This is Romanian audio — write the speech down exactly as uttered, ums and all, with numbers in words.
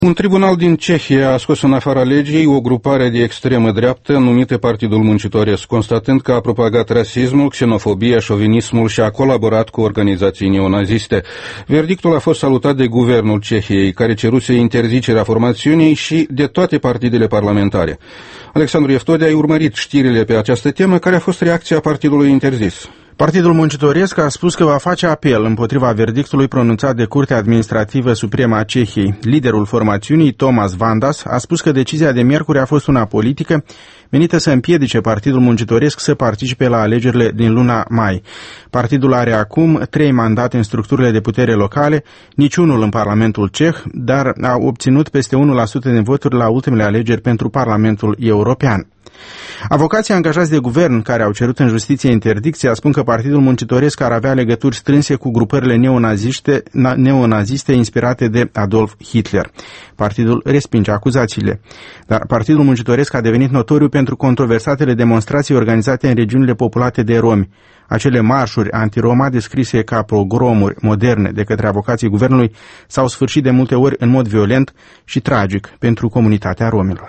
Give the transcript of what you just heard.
Un tribunal din Cehia a scos în afara legii o grupare de extremă dreaptă numită Partidul Muncitoresc, constatând că a propagat rasismul, xenofobia, șovinismul și a colaborat cu organizații neonaziste. Verdictul a fost salutat de guvernul Cehiei, care ceruse interzicerea formațiunii și de toate partidele parlamentare. Alexandru Eftodea a urmărit știrile pe această temă. Care a fost reacția partidului interzis? Partidul Muncitoresc a spus că va face apel împotriva verdictului pronunțat de Curtea Administrativă Supremă a Cehiei. Liderul formațiunii, Tomas Vandas, a spus că decizia de miercuri a fost una politică menită să împiedice Partidul Muncitoresc să participe la alegerile din luna mai. Partidul are acum trei mandate în structurile de putere locale, niciunul în Parlamentul Ceh, dar a obținut peste unu la sută din voturi la ultimele alegeri pentru Parlamentul European. Avocații angajați de guvern care au cerut în justiție interdicția spun că Partidul Muncitoresc ar avea legături strânse cu grupările neonaziste, neonaziste inspirate de Adolf Hitler. Partidul respinge acuzațiile, dar Partidul Muncitoresc a devenit notoriu pentru controversatele demonstrații organizate în regiunile populate de romi. Acele marșuri antiroma descrise ca pogromuri moderne de către avocații guvernului s-au sfârșit de multe ori în mod violent și tragic pentru comunitatea romilor.